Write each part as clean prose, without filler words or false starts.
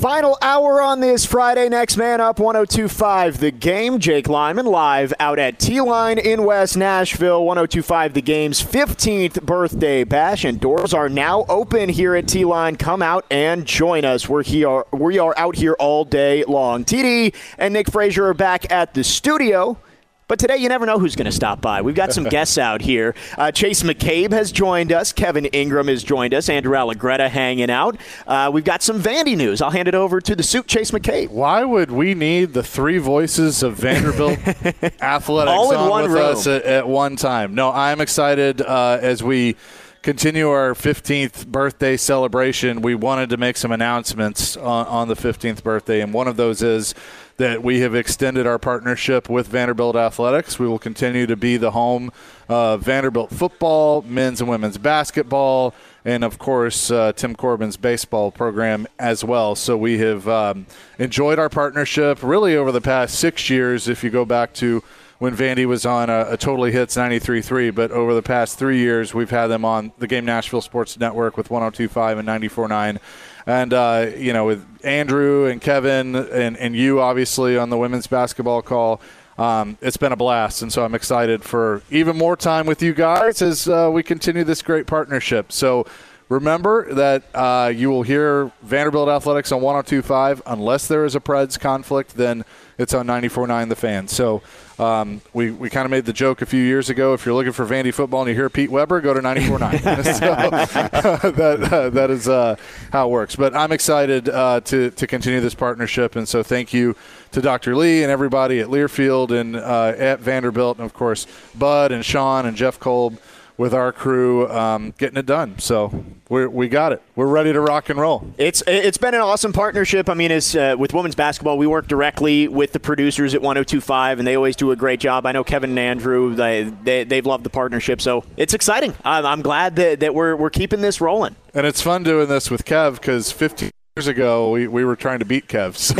Final hour on this Friday. Next man up, 102.5 The Game. Jake Lyman live out at T-Line in West Nashville. 102.5 The Game's 15th birthday bash, and doors are now open here at T-Line. Come out and join us. We are out here all day long. TD and Nick Frazier are back at the studio. But today, you never know who's going to stop by. We've got some guests out here. Chase McCabe has joined us. Kevin Ingram has joined us. Andrew Allegretta hanging out. We've got some Vandy news. I'll hand it over to the suit, Chase McCabe. Why would we need the three voices of Vanderbilt athletics all in on one with room us at one time? No, I'm excited as we continue our 15th birthday celebration. We wanted to make some announcements on the 15th birthday, and one of those is that we have extended our partnership with Vanderbilt Athletics. We will continue to be the home of Vanderbilt football, men's and women's basketball, and, of course, Tim Corbin's baseball program as well. So we have enjoyed our partnership really over the past 6 years, if you go back to when Vandy was on a Totally Hits 93.3, but over the past 3 years, we've had them on the Game Nashville Sports Network with 102.5 and 94.9. And, with Andrew and Kevin and you, obviously, on the women's basketball call, it's been a blast. And so I'm excited for even more time with you guys as we continue this great partnership. So remember that you will hear Vanderbilt Athletics on 102.5. Unless there is a Preds conflict, then it's on 94.9 The Fan. So we kind of made the joke a few years ago. If you're looking for Vandy football and you hear Pete Weber, go to 94.9. So that is how it works. But I'm excited to continue this partnership, and so thank you to Dr. Lee and everybody at Learfield and at Vanderbilt, and of course Bud and Sean and Jeff Kolb with our crew getting it done. So we got it. We're ready to rock and roll. It's been an awesome partnership. I mean, with women's basketball, we work directly with the producers at 102.5, and they always do a great job. I know Kevin and Andrew, they've loved the partnership, so it's exciting. I'm glad that we're keeping this rolling. And it's fun doing this with Kev because 15 years ago, we were trying to beat Kev. So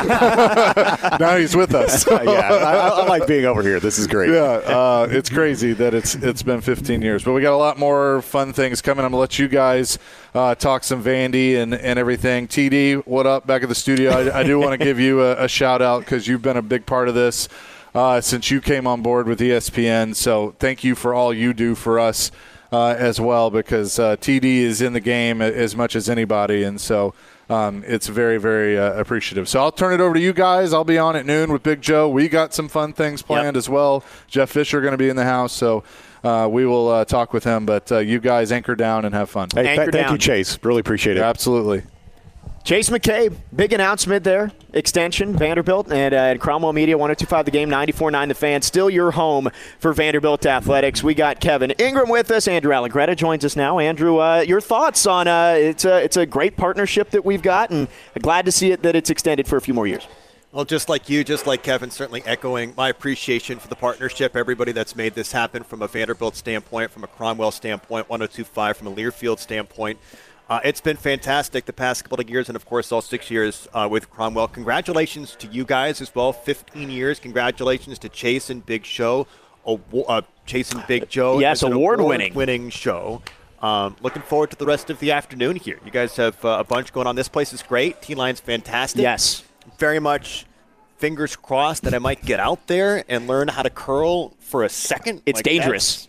now he's with us. I like being over here. This is great. Yeah, it's crazy that it's been 15 years. But we got a lot more fun things coming. I'm going to let you guys talk some Vandy and everything. TD, what up back at the studio? I do want to give you a shout-out because you've been a big part of this since you came on board with ESPN. So thank you for all you do for us as well, because TD is in the game as much as anybody. And so it's very, very appreciative. So I'll turn it over to you guys. I'll be on at noon with Big Joe. We got some fun things planned as well. Jeff Fisher going to be in the house, so we will talk with him. But you guys anchor down and have fun. Hey, thank you, Chase. Really appreciate it. Absolutely. Chase McCabe, big announcement there. Extension, Vanderbilt, and Cromwell Media, 102.5 The Game, 94.9 The Fan. Still your home for Vanderbilt Athletics. We got Kevin Ingram with us. Andrew Allegretta joins us now. Andrew, your thoughts on it's a great partnership that we've got, and glad to see it that it's extended for a few more years. Well, just like you, just like Kevin, certainly echoing my appreciation for the partnership, everybody that's made this happen from a Vanderbilt standpoint, from a Cromwell standpoint, 102.5 from a Learfield standpoint. It's been fantastic the past couple of years, and, of course, all 6 years with Cromwell. Congratulations to you guys as well, 15 years. Congratulations to Chase and Big Show, Chase and Big Joe. Yes, award-winning show. Looking forward to the rest of the afternoon here. You guys have a bunch going on. This place is great. T-Line's fantastic. Yes. Very much fingers crossed that I might get out there and learn how to curl for a second. It's dangerous.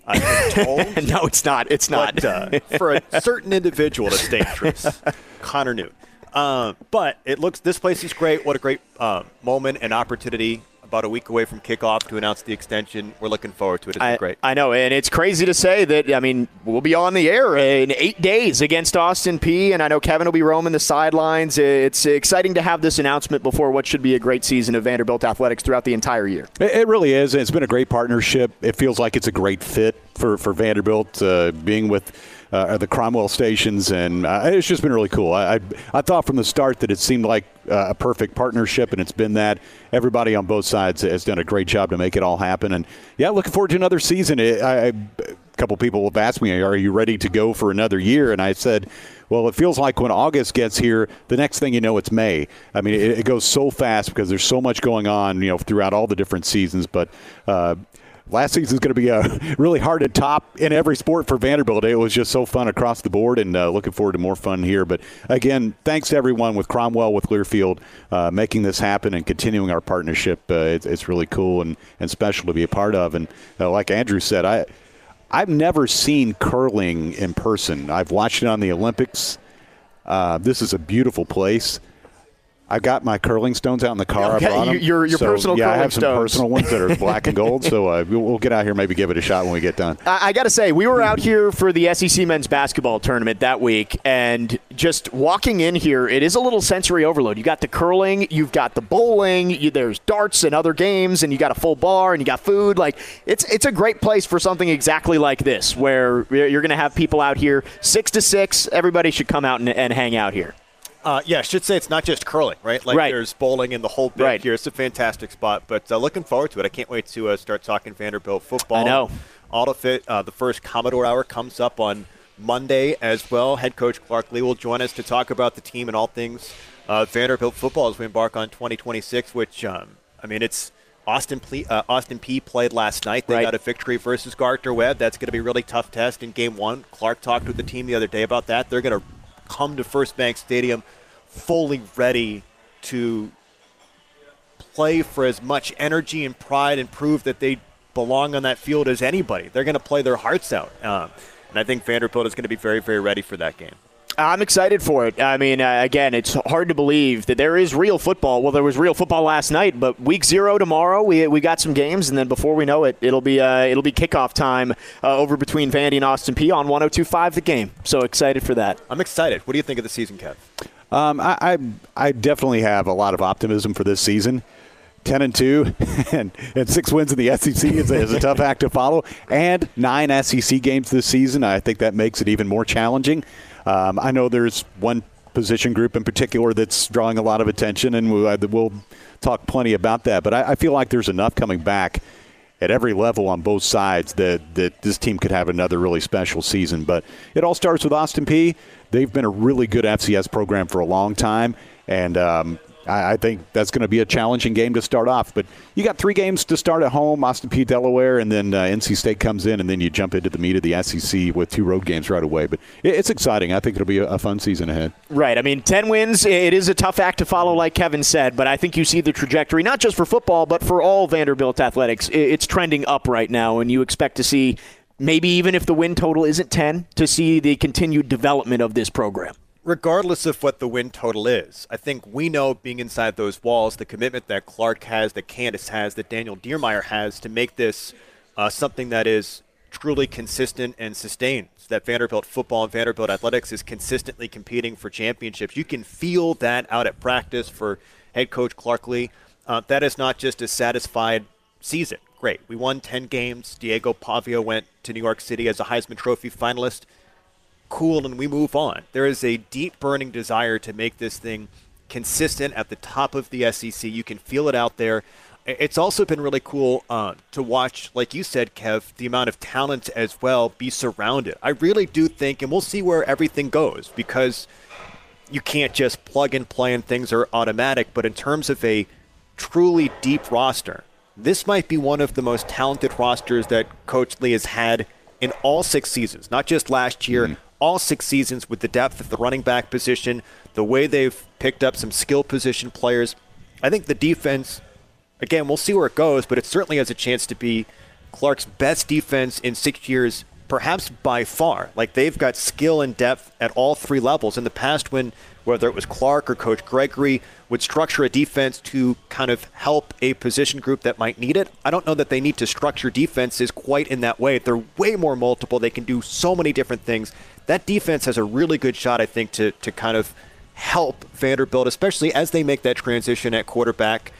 Told. No, it's not. It's not. But, for a certain individual, it's dangerous. Connor Newt. But this place is great. What a great moment and opportunity. About a week away from kickoff to announce the extension. We're looking forward to it. It's great. I know, and it's crazy to say that, I mean, we'll be on the air in 8 days against Austin Peay, and I know Kevin will be roaming the sidelines. It's exciting to have this announcement before what should be a great season of Vanderbilt Athletics throughout the entire year. It really is. It's been a great partnership. It feels like it's a great fit for Vanderbilt being with the Cromwell stations, and it's just been really cool. I thought from the start that it seemed like a perfect partnership, and it's been that. Everybody on both sides has done a great job to make it all happen. And, yeah, looking forward to another season. A couple people have asked me, are you ready to go for another year? And I said, well, it feels like when August gets here, the next thing you know, it's May. I mean, it goes so fast because there's so much going on, throughout all the different seasons. But last season is going to be really hard to top in every sport for Vanderbilt. It was just so fun across the board, and looking forward to more fun here. But, again, thanks to everyone with Cromwell, with Learfield, making this happen and continuing our partnership. It's really cool and special to be a part of. And like Andrew said, I've never seen curling in person. I've watched it on the Olympics. This is a beautiful place. I've got my curling stones out in the car. Okay, I brought them. Your personal curling stones. Yeah, I have some personal ones that are black and gold, so we'll get out here and maybe give it a shot when we get done. I got to say, we were out here for the SEC men's basketball tournament that week, and just walking in here, it is a little sensory overload. You got the curling, you've got the bowling, there's darts and other games, and you got a full bar, and you got food. Like, it's a great place for something exactly like this, where you're going to have people out here 6 to 6. Everybody should come out and hang out here. Yeah, I should say it's not just curling, right? Like there's bowling and the whole bit here. It's a fantastic spot, but looking forward to it. I can't wait to start talking Vanderbilt football. I know. AutoFit, the first Commodore Hour comes up on Monday as well. Head coach Clark Lee will join us to talk about the team and all things Vanderbilt football as we embark on 2026, which, it's Austin Peay played last night. They got a victory versus Gardner-Webb. That's going to be a really tough test in game one. Clark talked with the team the other day about that. They're going to come to First Bank Stadium fully ready to play for as much energy and pride and prove that they belong on that field as anybody. They're going to play their hearts out. And I think Vanderbilt is going to be very, very ready for that game. I'm excited for it. I mean, again, it's hard to believe that there is real football. Well, there was real football last night, but week 0 tomorrow, we got some games, and then before we know it, it'll be kickoff time over between Vandy and Austin Peay on 102.5 The Game. So excited for that. I'm excited. What do you think of the season, Kev? I definitely have a lot of optimism for this season. 10-2 and 6 wins in the SEC is a tough act to follow, and 9 SEC games this season. I think that makes it even more challenging. I know there's one position group in particular that's drawing a lot of attention, and we'll talk plenty about that. But I feel like there's enough coming back at every level on both sides that this team could have another really special season. But it all starts with Austin Peay. They've been a really good FCS program for a long time, and I think that's going to be a challenging game to start off. But you got 3 games to start at home, Austin Peay, Delaware, and then NC State comes in, and then you jump into the meat of the SEC with 2 road games right away. But it's exciting. I think it'll be a fun season ahead. Right. I mean, 10 wins, it is a tough act to follow, like Kevin said, but I think you see the trajectory, not just for football, but for all Vanderbilt athletics. It's trending up right now, and you expect to see, maybe even if the win total isn't 10, to see the continued development of this program. Regardless of what the win total is, I think we know, being inside those walls, the commitment that Clark has, that Candace has, that Daniel Diermeyer has to make this something that is truly consistent and sustained, so that Vanderbilt football and Vanderbilt athletics is consistently competing for championships. You can feel that out at practice for head coach Clark Lee. That is not just a satisfied season. Great. We won 10 games. Diego Pavio went to New York City as a Heisman Trophy finalist. Cool, and we move on. There is a deep burning desire to make this thing consistent at the top of the SEC. You can feel it out there. It's also been really cool to watch, like you said, Kev, the amount of talent as well be surrounded. I really do think, and we'll see where everything goes, because you can't just plug and play and things are automatic, but in terms of a truly deep roster, this might be one of the most talented rosters that Coach Lee has had in all 6 seasons, not just last year, all 6 seasons, with the depth of the running back position, the way they've picked up some skill position players. I think the defense, again, we'll see where it goes, but it certainly has a chance to be Clark's best defense in 6 years, perhaps by far. Like, they've got skill and depth at all 3 levels. In the past, when whether it was Clark or Coach Gregory would structure a defense to kind of help a position group that might need it, I don't know that they need to structure defenses quite in that way. They're way more multiple. They can do so many different things. That defense has a really good shot, I think, to kind of help Vanderbilt, especially as they make that transition at quarterback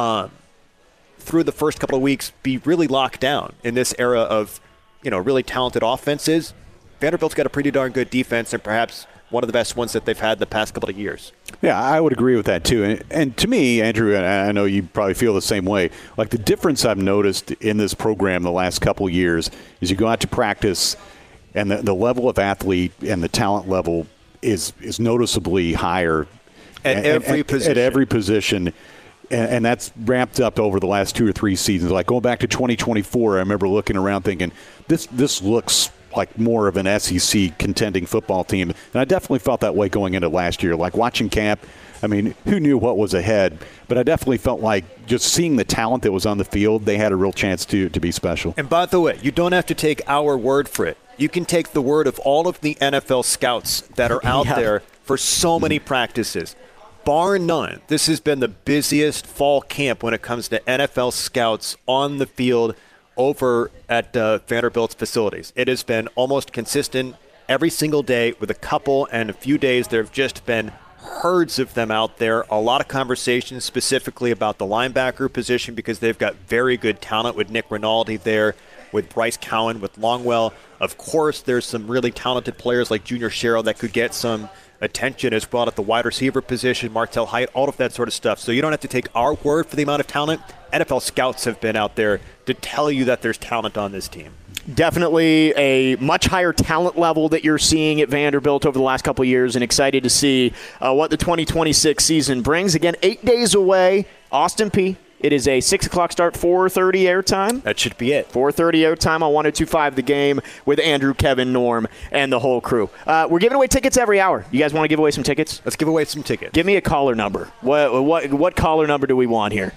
through the first couple of weeks, be really locked down in this era of, really talented offenses. Vanderbilt's got a pretty darn good defense, and perhaps one of the best ones that they've had the past couple of years. Yeah, I would agree with that too. And to me, Andrew, and I know you probably feel the same way, like the difference I've noticed in this program the last couple of years is you go out to practice and the level of athlete and the talent level is noticeably higher at every position. At every position. And that's ramped up over the last 2 or 3 seasons. Like going back to 2024, I remember looking around thinking, this looks like more of an SEC contending football team. And I definitely felt that way going into last year. Like watching camp, I mean, who knew what was ahead? But I definitely felt like just seeing the talent that was on the field, they had a real chance to be special. And by the way, you don't have to take our word for it. You can take the word of all of the NFL scouts that are out there for so many practices. Bar none, this has been the busiest fall camp when it comes to NFL scouts on the field over at Vanderbilt's facilities. It has been almost consistent every single day with a couple and a few days. There have just been herds of them out there. A lot of conversations specifically about the linebacker position because they've got very good talent with Nick Rinaldi there, with Bryce Cowan, with Longwell. Of course, there's some really talented players like Junior Sherrill that could get some attention as well at the wide receiver position, Martell Height, all of that sort of stuff. So you don't have to take our word for the amount of talent. NFL scouts have been out there to tell you that there's talent on this team. Definitely a much higher talent level that you're seeing at Vanderbilt over the last couple of years, and excited to see what the 2026 season brings. Again, 8 days away, Austin Peay. It is a 6 o'clock start, 4:30 airtime. That should be it. 4:30 airtime on 102.5 The Game with Andrew, Kevin, Norm, and the whole crew. We're giving away tickets every hour. You guys want to give away some tickets? Let's give away some tickets. Give me a caller number. What caller number do we want here?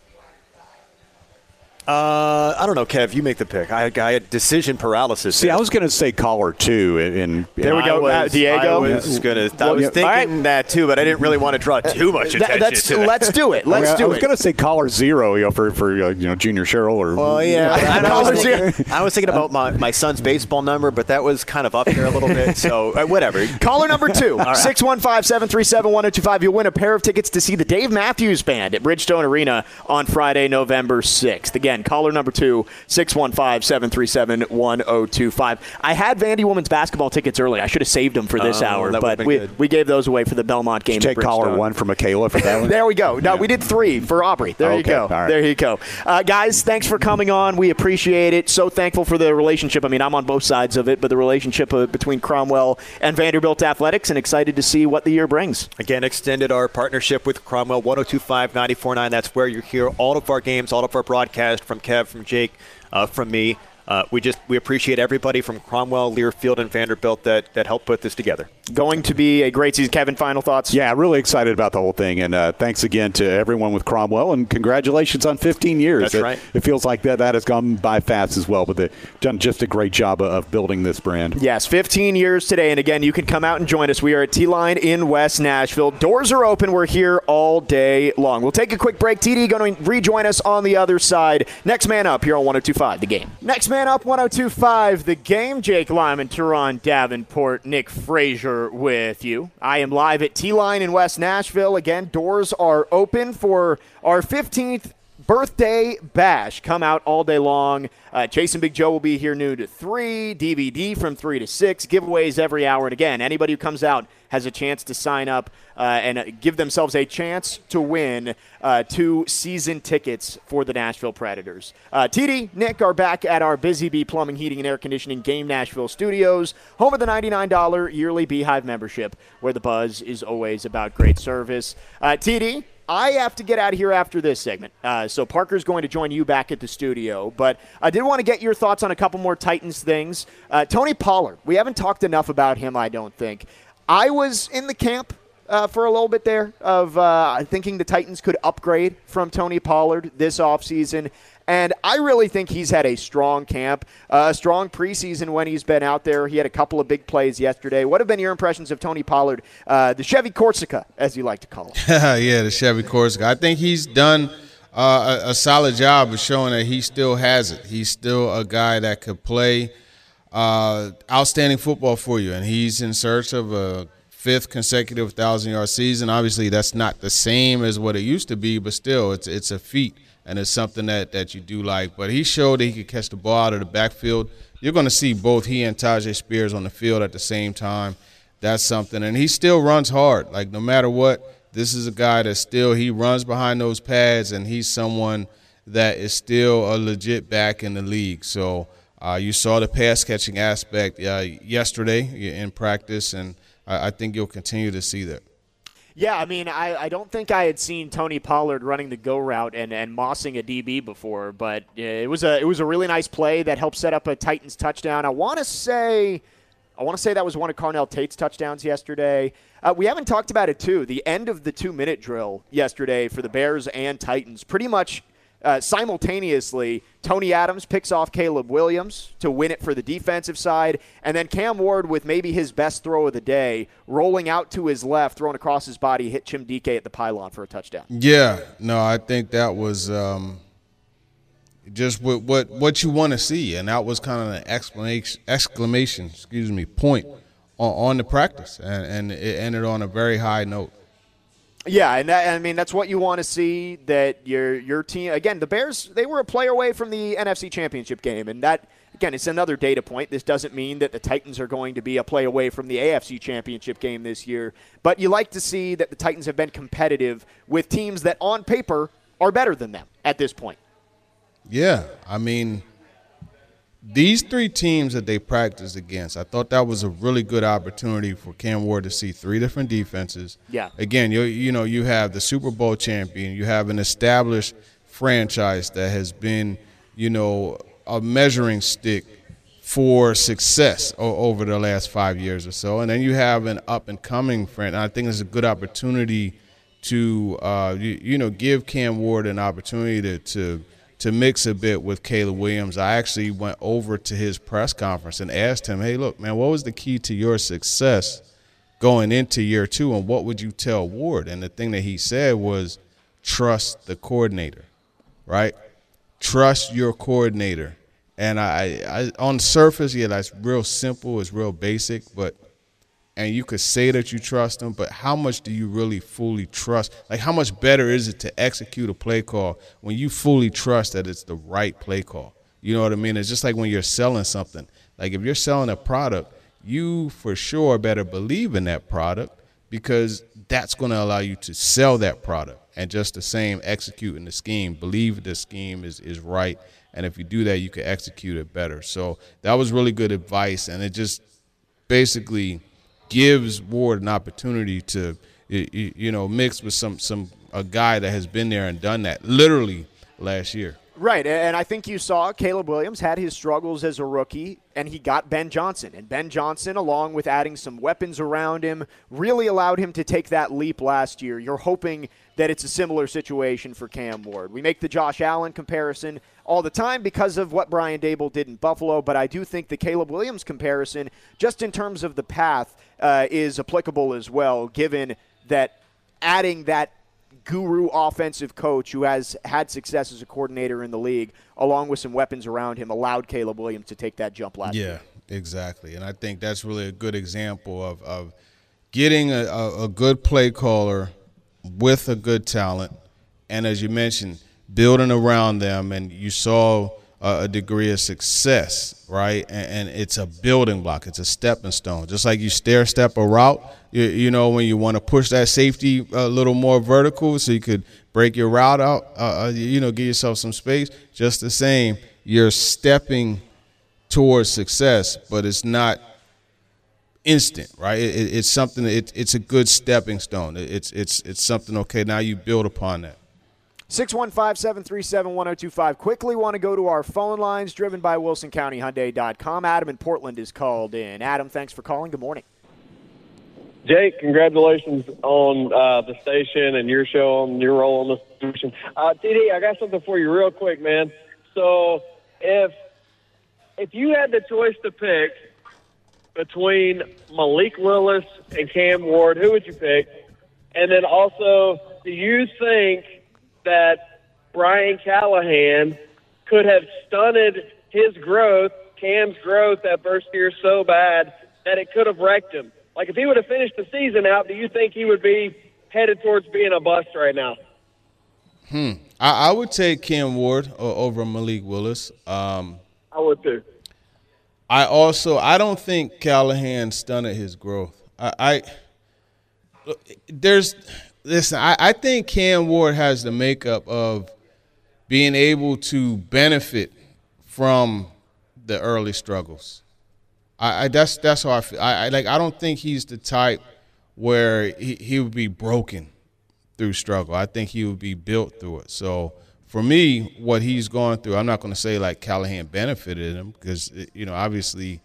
I don't know, Kev. You make the pick. I had decision paralysis. See, I was going to say caller 2. There we go. Diego. I was thinking that too, but I didn't really want to draw too much attention to that. Let's do it. I was going to say caller 0, for Junior Sherrill or. Well, yeah. I was thinking about my son's baseball number, but that was kind of up there a little bit. So whatever. Caller number 2, 615-737-1025. You'll win a pair of tickets to see the Dave Matthews Band at Bridgestone Arena on Friday, November 6th. Again, caller number 2, 615-737-1025. I had Vandy women's basketball tickets early. I should have saved them for this hour, but we gave those away for the Belmont game. Take caller 1 for Michaela for that one? There we go. No, we did 3 for Aubrey. There you go. Right. There you go. Guys, thanks for coming on. We appreciate it. So thankful for the relationship. I mean, I'm on both sides of it, but the relationship between Cromwell and Vanderbilt Athletics, and excited to see what the year brings. Again, extended our partnership with Cromwell, 102.5, 94.9. That's where you hear all of our games, all of our broadcasts from Kev, from Jake, from me. We appreciate everybody from Cromwell, Learfield, and Vanderbilt that helped put this together. Going to be a great season. Kevin, final thoughts? Yeah, really excited about the whole thing. And thanks again to everyone with Cromwell. And congratulations on 15 years. That's right. It feels like that has gone by fast as well. But they've done just a great job of building this brand. Yes, 15 years today. And again, you can come out and join us. We are at T-Line in West Nashville. Doors are open. We're here all day long. We'll take a quick break. TD going to rejoin us on the other side. Next man up here on 102.5 The Game. Next man up, 102.5 The Game. Jake Lyman, Teron Davenport, Nick Frazier with you. I am live at T-Line in West Nashville. Again, doors are open for our 15th birthday bash. Come out all day long. Chase and Big Joe will be here noon to 3. DVD from 3 to 6. Giveaways every hour. And again, anybody who comes out has a chance to sign up and give themselves a chance to win 2 season tickets for the Nashville Predators. TD, Nick are back at our Busy Bee Plumbing, Heating, and Air Conditioning Game Nashville studios, home of the $99 yearly Beehive membership, where the buzz is always about great service. TD, I have to get out of here after this segment. So Parker's going to join you back at the studio. But I did want to get your thoughts on a couple more Titans things. Tony Pollard, we haven't talked enough about him, I don't think. I was in the camp for a little bit there of thinking the Titans could upgrade from Tony Pollard this offseason. And I really think he's had a strong camp, a strong preseason when he's been out there. He had a couple of big plays yesterday. What have been your impressions of Tony Pollard, the Chevy Corsica, as you like to call him? Yeah, the Chevy Corsica. I think he's done a solid job of showing that he still has it. He's still a guy that could play outstanding football for you, and he's in search of a 5th consecutive 1,000-yard season. Obviously, that's not the same as what it used to be, but still, it's a feat. And it's something that you do like. But he showed that he could catch the ball out of the backfield. You're going to see both he and Tyjae Spears on the field at the same time. That's something. And he still runs hard. Like, no matter what, this is a guy that still, he runs behind those pads, and he's someone that is still a legit back in the league. So you saw the pass-catching aspect yesterday in practice, and I think you'll continue to see that. Yeah, I mean, I don't think I had seen Tony Pollard running the go route and mossing a DB before, but it was a really nice play that helped set up a Titans touchdown. I want to say that was one of Carnell Tate's touchdowns yesterday. We haven't talked about it, too. The end of the 2-minute drill yesterday for the Bears and Titans, pretty much simultaneously, Tony Adams picks off Caleb Williams to win it for the defensive side, and then Cam Ward with maybe his best throw of the day, rolling out to his left, throwing across his body, hit Chim Dike at the pylon for a touchdown. Yeah, no, I think that was just what you want to see, and that was kind of an exclamation point on the practice, and it ended on a very high note. Yeah, and that's what you want to see, that your team, again, the Bears, they were a player away from the NFC Championship game, and that, again, it's another data point. This doesn't mean that the Titans are going to be a play away from the AFC Championship game this year, but you like to see that the Titans have been competitive with teams that on paper are better than them at this point. Yeah, I mean, these three teams that they practiced against, I thought that was a really good opportunity for Cam Ward to see three different defenses. Yeah. Again, you have the Super Bowl champion. You have an established franchise that has been, a measuring stick for success over the last 5 years or so. And then you have an up-and-coming friend. I think it's a good opportunity to, give Cam Ward an opportunity to mix a bit with Caleb Williams. I actually went over to his press conference and asked him, hey, look, man, what was the key to your success going into year two, and what would you tell Ward? And the thing that he said was trust the coordinator, right? Trust your coordinator. And I on the surface, yeah, that's real simple, it's real basic, and you could say that you trust them, but how much do you really fully trust? Like, how much better is it to execute a play call when you fully trust that it's the right play call? You know what I mean? It's just like when you're selling something. Like, if you're selling a product, you for sure better believe in that product, because that's going to allow you to sell that product. And just the same, executing the scheme, believe the scheme is right. And if you do that, you can execute it better. So that was really good advice, and it just basically – gives Ward an opportunity to, mix with a guy that has been there and done that literally last year. Right, and I think you saw Caleb Williams had his struggles as a rookie, and he got Ben Johnson. And Ben Johnson, along with adding some weapons around him, really allowed him to take that leap last year. You're hoping that it's a similar situation for Cam Ward. We make the Josh Allen comparison all the time because of what Brian Daboll did in Buffalo, but I do think the Caleb Williams comparison, just in terms of the path, is applicable as well, given that adding that guru offensive coach who has had success as a coordinator in the league, along with some weapons around him, allowed Caleb Williams to take that jump last year. Yeah, exactly. And I think that's really a good example of getting a good play caller with a good talent, and as you mentioned, building around them, and you saw a degree of success, right? And it's a building block. It's a stepping stone. Just like you stair-step a route, when you want to push that safety a little more vertical so you could break your route out, give yourself some space. Just the same, you're stepping towards success, but it's not instant, right? It's something. It's a good stepping stone. It's something. Okay, now you build upon that. 615-737-1025. Quickly want to go to our phone lines, driven by WilsonCountyHyundai.com. Adam in Portland is called in. Adam, thanks for calling. Good morning. Jake, congratulations on the station and your show and your role on the station. TD, I got something for you real quick, man. So if you had the choice to pick between Malik Willis and Cam Ward, who would you pick? And then also, do you think that Brian Callahan could have stunted his growth, Cam's growth that first year so bad that it could have wrecked him? Like, if he would have finished the season out, do you think he would be headed towards being a bust right now? I would take Cam Ward over Malik Willis. I would too. I don't think Callahan stunted his growth. I think Cam Ward has the makeup of being able to benefit from the early struggles. That's how I feel. I don't think he's the type where he would be broken through struggle. I think he would be built through it. So for me, what he's going through, I'm not going to say like Callahan benefited him because, obviously,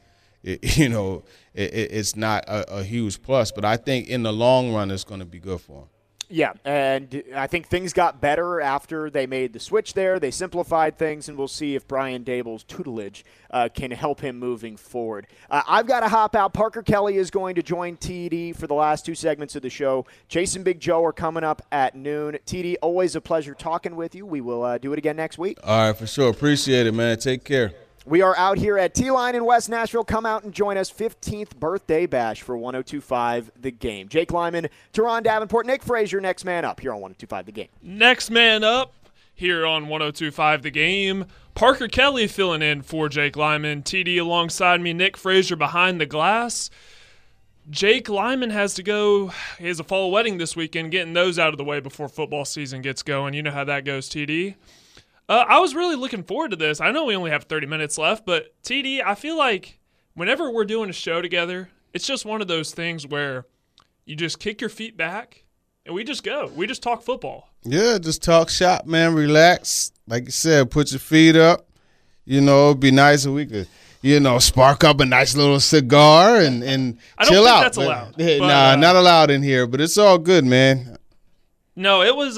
it's not a huge plus. But I think in the long run, it's going to be good for him. Yeah, and I think things got better after they made the switch there. They simplified things, and we'll see if Brian Daboll's tutelage can help him moving forward. I've got to hop out. Parker Kelly is going to join TD for the last 2 segments of the show. Chase and Big Joe are coming up at noon. TD, always a pleasure talking with you. We will do it again next week. All right, for sure. Appreciate it, man. Take care. We are out here at T-Line in West Nashville. Come out and join us. 15th birthday bash for 102.5 The Game. Jake Lyman, Teron Davenport, Nick Frazier, next man up here on 102.5 The Game. Next man up here on 102.5 The Game. Parker Kelly filling in for Jake Lyman. TD alongside me, Nick Frazier behind the glass. Jake Lyman has to go. He has a fall wedding this weekend, getting those out of the way before football season gets going. You know how that goes, TD. I was really looking forward to this. I know we only have 30 minutes left, but TD, I feel like whenever we're doing a show together, it's just one of those things where you just kick your feet back and we just go. We just talk football. Yeah, just talk shop, man. Relax. Like you said, put your feet up. It'd be nice if we could, spark up a nice little cigar and chill out. I don't think that's allowed. Nah, not allowed in here, but it's all good, man. No, it was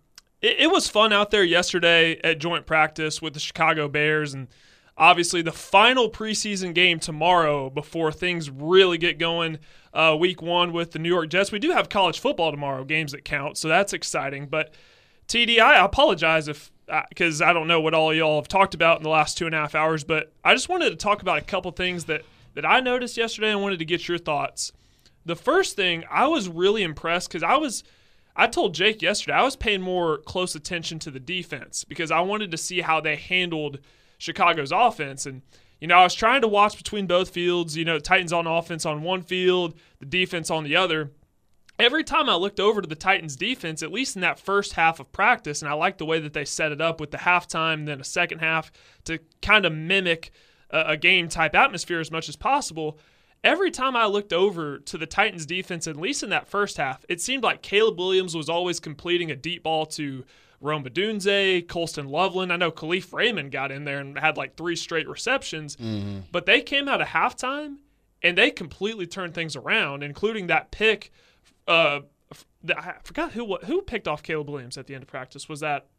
It was fun out there yesterday at joint practice with the Chicago Bears, and obviously the final preseason game tomorrow before things really get going week 1 with the New York Jets. We do have college football tomorrow, games that count, so that's exciting. But TD, I apologize because I don't know what all y'all have talked about in the last 2.5 hours, but I just wanted to talk about a couple things that I noticed yesterday and wanted to get your thoughts. The first thing, I was really impressed because I told Jake yesterday I was paying more close attention to the defense because I wanted to see how they handled Chicago's offense. And, I was trying to watch between both fields, Titans on offense on one field, the defense on the other. Every time I looked over to the Titans defense, at least in that first half of practice, and I liked the way that they set it up with the halftime, then a second half to kind of mimic a game-type atmosphere as much as possible. Every time I looked over to the Titans defense, at least in that first half, it seemed like Caleb Williams was always completing a deep ball to Rome Odunze, Colston Loveland. I know Khalif Raymond got in there and had like 3 straight receptions. Mm-hmm. But they came out of halftime, and they completely turned things around, including that pick. I forgot who picked off Caleb Williams at the end of practice. Was that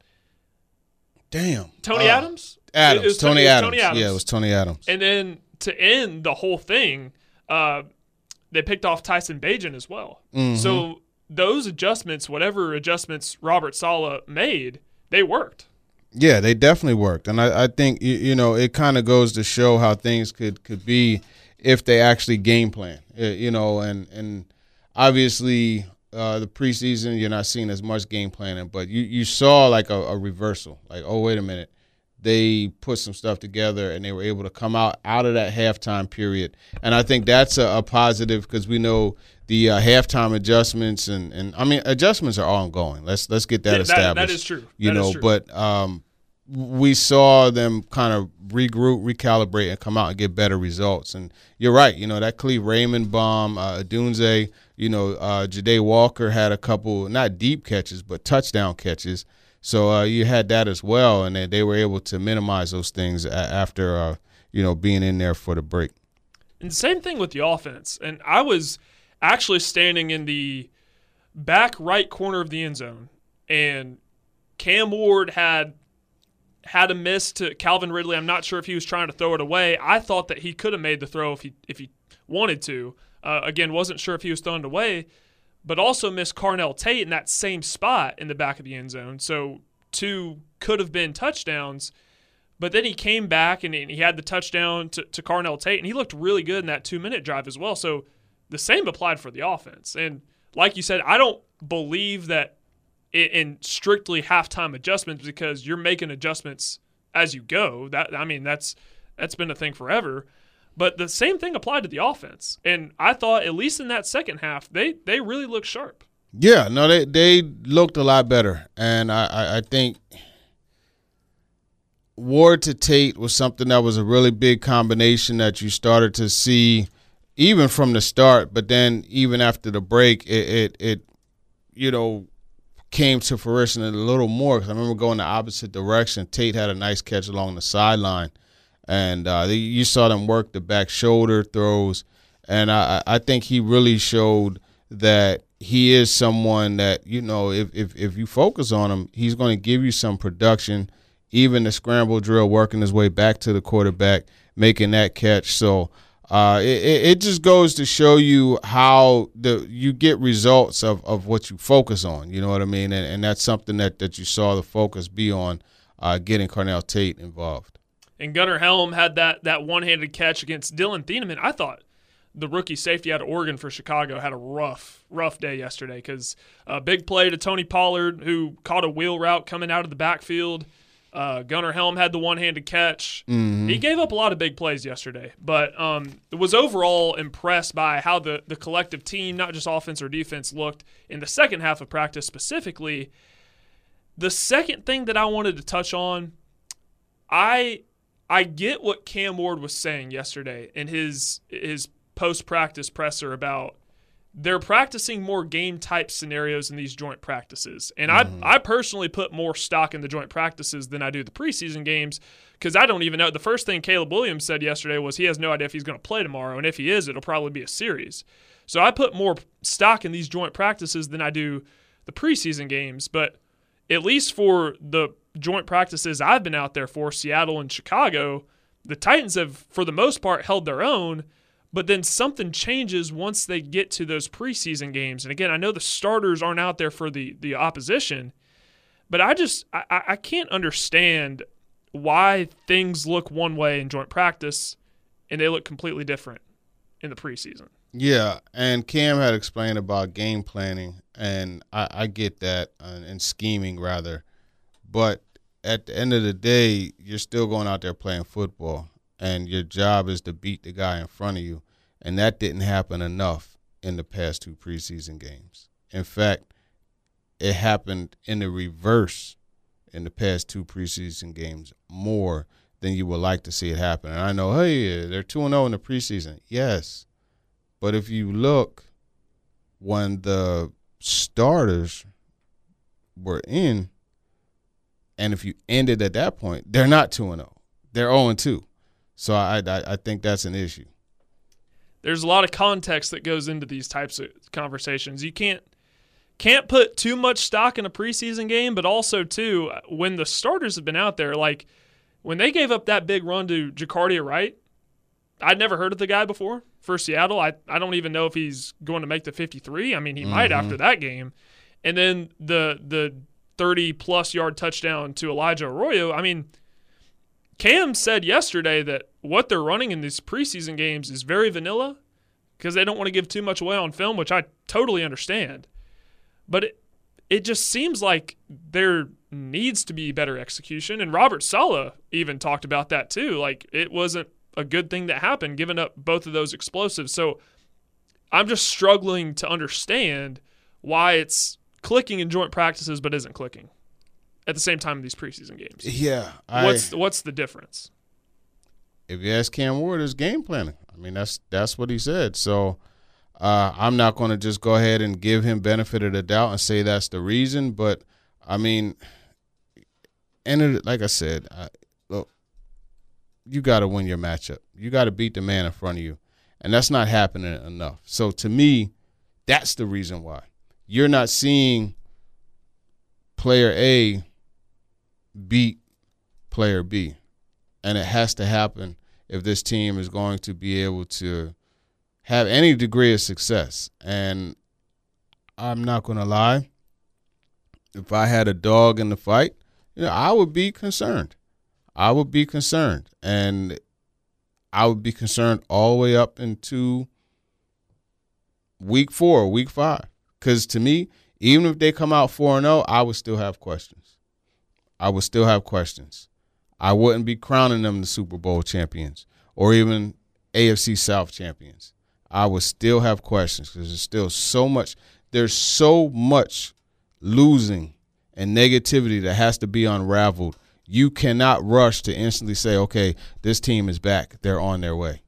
Tony Adams? Adams. It was Tony Adams. Adams. Yeah, it was Tony Adams. And then to end the whole thing, they picked off Tyson Bagent as well. Mm-hmm. So those adjustments, whatever adjustments Robert Saleh made, they worked. Yeah, they definitely worked. And I think, it kind of goes to show how things could be if they actually game plan, and obviously the preseason, you're not seeing as much game planning, but you saw like a reversal. Like, oh, wait a minute. They put some stuff together, and they were able to come out of that halftime period. And I think that's a positive because we know the halftime adjustments and I mean, adjustments are ongoing. Let's get that established. That is true. But we saw them kind of regroup, recalibrate, and come out and get better results. And you're right. That Khalif Raymond bomb, Odunze, Ja'Day Walker had a couple, not deep catches, but touchdown catches. So you had that as well, and they were able to minimize those things after, being in there for the break. And same thing with the offense. And I was actually standing in the back right corner of the end zone, and Cam Ward had a miss to Calvin Ridley. I'm not sure if he was trying to throw it away. I thought that he could have made the throw if he wanted to. Again, wasn't sure if he was throwing it away, but also missed Carnell Tate in that same spot in the back of the end zone. So 2 could have been touchdowns, but then he came back and he had the touchdown to Carnell Tate, and he looked really good in that 2-minute drive as well. So the same applied for the offense. And like you said, I don't believe that in strictly halftime adjustments because you're making adjustments as you go. That's been a thing forever. But the same thing applied to the offense. And I thought, at least in that second half, they really looked sharp. Yeah, no, they looked a lot better. And I think Ward to Tate was something that was a really big combination that you started to see, even from the start, but then even after the break, it came to fruition a little more. Because I remember going the opposite direction. Tate had a nice catch along the sideline, and you saw them work the back shoulder throws, and I think he really showed that he is someone that, if you focus on him, he's going to give you some production, even the scramble drill, working his way back to the quarterback, making that catch. So it just goes to show you how you get results of what you focus on. You know what I mean? And that's something that you saw the focus be on, getting Carnell Tate involved. And Gunnar Helm had that one-handed catch against Dylan Thieneman. I thought the rookie safety out of Oregon for Chicago had a rough day yesterday, because a big play to Tony Pollard, who caught a wheel route coming out of the backfield. Gunnar Helm had the one-handed catch. Mm-hmm. He gave up a lot of big plays yesterday, but was overall impressed by how the collective team, not just offense or defense, looked in the second half of practice specifically. The second thing that I wanted to touch on, I get what Cam Ward was saying yesterday in his post-practice presser about they're practicing more game-type scenarios in these joint practices. And I personally put more stock in the joint practices than I do the preseason games, because I don't even know. The first thing Caleb Williams said yesterday was he has no idea if he's going to play tomorrow, and if he is, it'll probably be a series. So I put more stock in these joint practices than I do the preseason games. But at least for the joint practices I've been out there for, Seattle and Chicago, the Titans have, for the most part, held their own. But then something changes once they get to those preseason games. And again, I know the starters aren't out there for the opposition, but I can't understand why things look one way in joint practice and they look completely different in the preseason. Yeah, and Cam had explained about game planning, and I get that, and scheming rather. But at the end of the day, you're still going out there playing football, and your job is to beat the guy in front of you. And that didn't happen enough in the past two preseason games. In fact, it happened in the reverse in the past two preseason games more than you would like to see it happen. And I know, hey, they're 2-0 in the preseason. Yes. But if you look, when the starters were in, and if you ended at that point, they're not 2-0. They're 0-2. So I think that's an issue. There's a lot of context that goes into these types of conversations. You can't put too much stock in a preseason game, but also, too, when the starters have been out there, like when they gave up that big run to Jacardia Wright, I'd never heard of the guy before for Seattle. I don't even know if he's going to make the 53. I mean, he might after that game. And then the 30-plus yard touchdown to Elijah Arroyo, I mean, Cam said yesterday that what they're running in these preseason games is very vanilla because they don't want to give too much away on film, which I totally understand. But it just seems like there needs to be better execution. And Robert Saleh even talked about that too. Like, it wasn't a good thing that happened, giving up both of those explosives. So I'm just struggling to understand why it's clicking in joint practices but isn't clicking at the same time in these preseason games. Yeah. What's the difference? If you ask Cam Ward, it's game planning. I mean, that's what he said. So I'm not going to just go ahead and give him benefit of the doubt and say that's the reason. But, I mean, and like I said, look, you got to win your matchup. You got to beat the man in front of you. And that's not happening enough. So, to me, that's the reason why. You're not seeing player A beat player B. And it has to happen if this team is going to be able to have any degree of success. And I'm not going to lie. If I had a dog in the fight, I would be concerned. I would be concerned. And I would be concerned all the way up into week 4, week 5. Because to me, even if they come out 4-0, I would still have questions. I would still have questions. I wouldn't be crowning them the Super Bowl champions or even AFC South champions. I would still have questions because there's so much losing and negativity that has to be unraveled. You cannot rush to instantly say, okay, this team is back. They're on their way.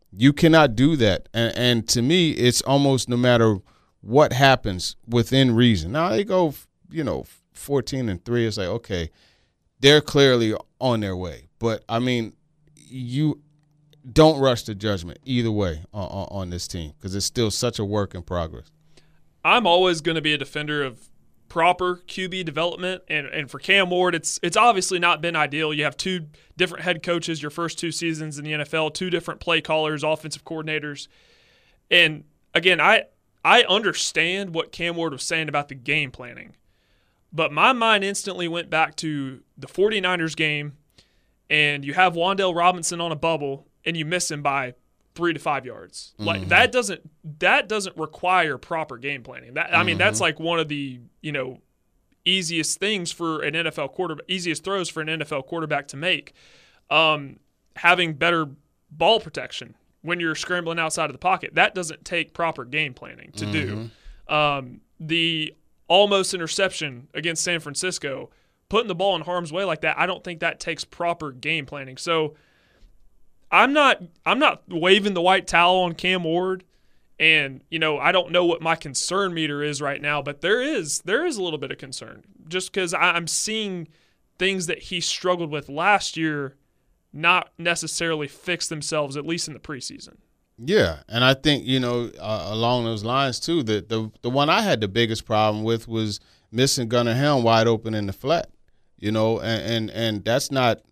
You cannot do that. And to me, it's almost no matter what happens within reason. Now they go, 14-3. It's like, okay, they're clearly on their way. But, I mean, you don't rush to judgment either way on this team because it's still such a work in progress. I'm always going to be a defender of proper QB development, and for Cam Ward, it's obviously not been ideal. You have two different head coaches your first 2 seasons in the NFL, 2 different play callers, offensive coordinators. And, again, I understand what Cam Ward was saying about the game planning, but my mind instantly went back to the 49ers game, and you have Wan'Dale Robinson on a bubble, and you miss him by 3 to 5 yards. Like that doesn't require proper game planning. I mean, that's like one of the easiest things for an NFL quarterback, easiest throws for an NFL quarterback to make. Having better ball protection when you're scrambling outside of the pocket, that doesn't take proper game planning to do. The almost interception against San Francisco, putting the ball in harm's way like that, I don't think that takes proper game planning. So I'm not waving the white towel on Cam Ward, and I don't know what my concern meter is right now, but there is a little bit of concern just because I'm seeing things that he struggled with last year not necessarily fix themselves, at least in the preseason. Yeah, and I think along those lines too, the one I had the biggest problem with was missing Gunnar Helm wide open in the flat, and that's not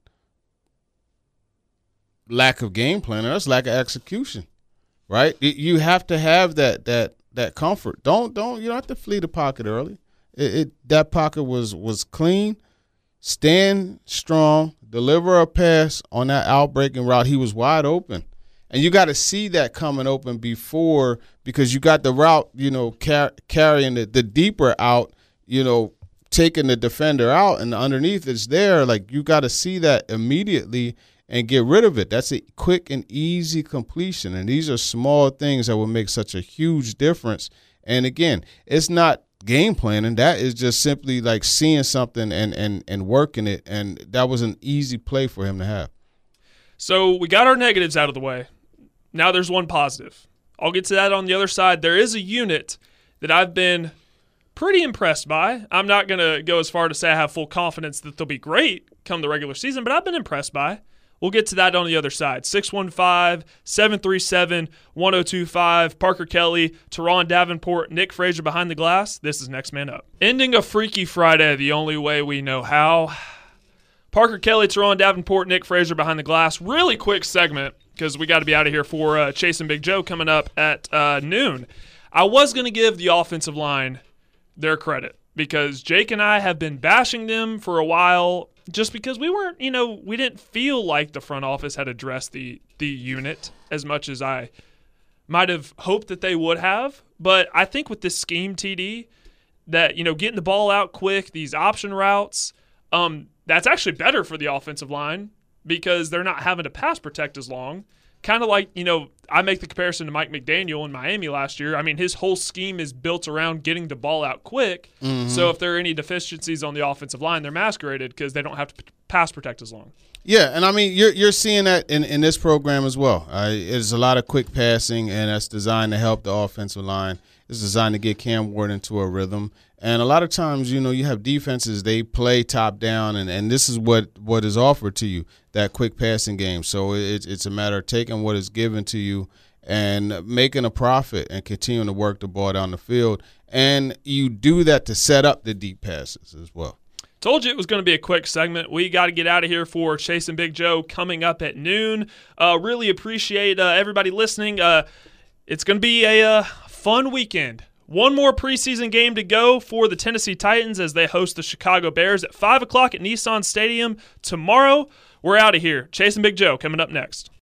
lack of game plan, that's lack of execution, right? You have to have that comfort. Don't you don't have to flee the pocket early. That pocket was clean, stand strong, deliver a pass on that out-breaking route. He was wide open, and you got to see that coming open before, because you got the route, carrying the deeper out, taking the defender out, and underneath it's there. Like, you got to see that immediately and get rid of it. That's a quick and easy completion. And these are small things that will make such a huge difference. And again, it's not game planning. That is just simply like seeing something and working it. And that was an easy play for him to have. So we got our negatives out of the way. Now there's one positive. I'll get to that on the other side. There is a unit that I've been pretty impressed by. I'm not going to go as far to say I have full confidence that they'll be great come the regular season, but I've been impressed by. We'll get to that on the other side. 615-737-1025. Parker Kelly, Teron Davenport, Nick Frazier behind the glass. This is Next Man Up. Ending a Freaky Friday the only way we know how. Parker Kelly, Teron Davenport, Nick Frazier behind the glass. Really quick segment because we got to be out of here for Chase and Big Joe coming up at noon. I was going to give the offensive line their credit because Jake and I have been bashing them for a while just because we weren't, we didn't feel like the front office had addressed the unit as much as I might have hoped that they would have. But I think with this scheme, TD, that, getting the ball out quick, these option routes, that's actually better for the offensive line because they're not having to pass protect as long. Kind of like, I make the comparison to Mike McDaniel in Miami last year. I mean, his whole scheme is built around getting the ball out quick. Mm-hmm. So if there are any deficiencies on the offensive line, they're masqueraded because they don't have to pass protect as long. Yeah, and I mean, you're seeing that in this program as well. It's a lot of quick passing, and that's designed to help the offensive line. It's designed to get Cam Ward into a rhythm. And a lot of times, you have defenses, they play top down, and this is what is offered to you, that quick passing game. So it's a matter of taking what is given to you and making a profit and continuing to work the ball down the field. And you do that to set up the deep passes as well. Told you it was going to be a quick segment. We got to get out of here for Chase and Big Joe coming up at noon. Really appreciate everybody listening. It's going to be a fun weekend. One more preseason game to go for the Tennessee Titans as they host the Chicago Bears at 5 o'clock at Nissan Stadium tomorrow. We're out of here. Chase and Big Joe coming up next.